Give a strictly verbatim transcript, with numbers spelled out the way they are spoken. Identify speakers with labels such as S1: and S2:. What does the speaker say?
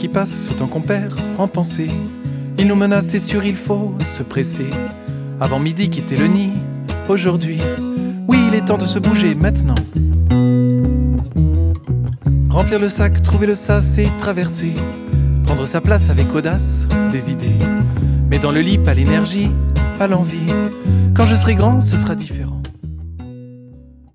S1: qui passe autant qu'on perd en pensée. Il nous menace, c'est sûr, il faut se presser. Avant midi, quitter le nid, aujourd'hui. Oui, il est temps de se bouger maintenant. Remplir le sac, trouver le sas et traverser. Prendre sa place avec audace, des idées. Mais dans le lit, pas l'énergie, pas l'envie. Quand je serai grand, ce sera différent.